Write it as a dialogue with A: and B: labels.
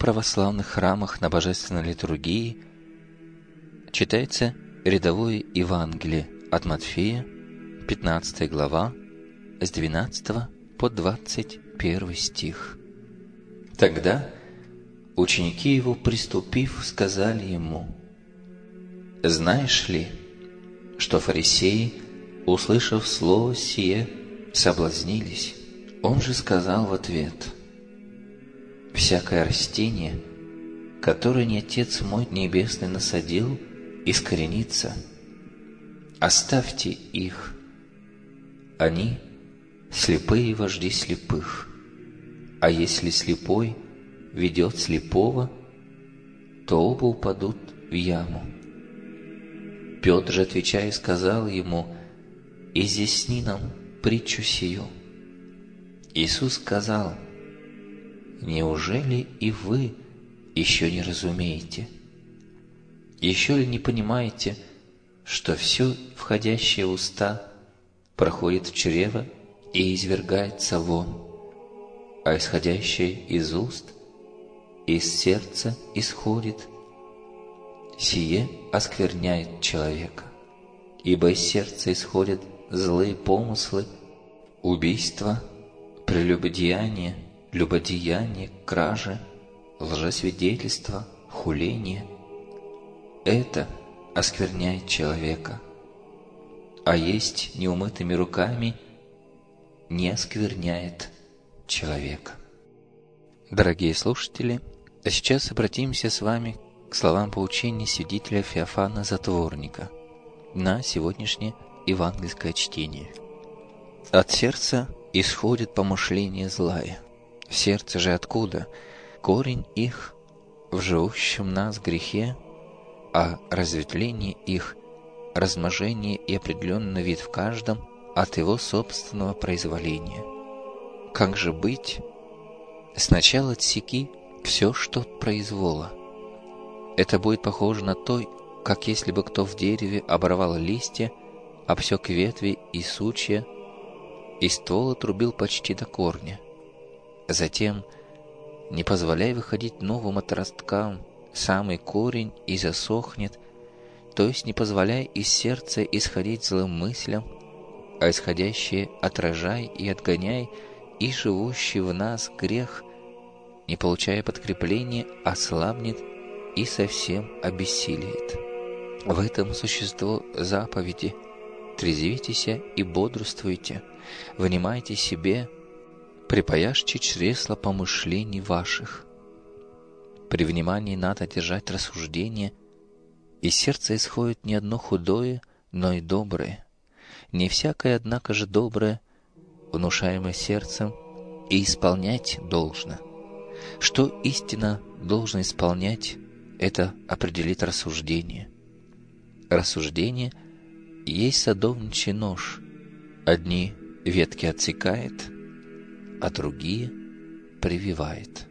A: православных храмах на божественной литургии читается рядовое Евангелие от Матфея, 15 глава, с 12 по 21 стих. Тогда ученики его, приступив, сказали ему: «Знаешь ли, что фарисеи, услышав слово сие, соблазнились?» Он же сказал в ответ: «Всякое растение, которое не Отец мой Небесный насадил, искоренится. Оставьте их. Они — слепые вожди слепых. А если слепой ведет слепого, то оба упадут в яму». Петр же, отвечая, сказал ему: «Изъясни нам притчу сию». Иисус сказал: «Неужели и вы еще не разумеете? Еще ли не понимаете, что все, входящее в уста, проходит в чрево и извергается вон, а исходящее из уст, из сердца исходит, сие оскверняет человека? Ибо из сердца исходят злые помыслы, убийства, прелюбодеяние, любодеяние, кражи, лжесвидетельство, хуление. Это оскверняет человека. А есть неумытыми руками не оскверняет человека». Дорогие слушатели, а сейчас обратимся с вами к словам поучения святителя Феофана Затворника на сегодняшнее евангельское чтение. «От сердца исходит помышление злая. Сердце же откуда? Корень их в живущем нас грехе, а разветвление их, размножение и определенный вид в каждом от его собственного произволения. Как же быть? Сначала отсеки все, что от произвола. Это будет похоже на то, как если бы кто в дереве оборвал листья, обсек ветви и сучья, и ствол отрубил почти до корня. Затем, не позволяй выходить новым отросткам, самый корень и засохнет, то есть не позволяй из сердца исходить злым мыслям, а исходящие отражай и отгоняй, и живущий в нас грех, не получая подкрепления, ослабнет и совсем обессилеет. В этом существо заповеди: трезвитесь и бодрствуйте, внимайте себе, припаяшьте чресла помышлений ваших». При внимании надо держать рассуждение, из сердца исходит не одно худое, но и доброе. Не всякое, однако же, доброе, внушаемое сердцем, и исполнять должно. Что истинно должно исполнять, это определит рассуждение. Рассуждение есть садовничий нож. Одни ветки отсекает, а другие прививает.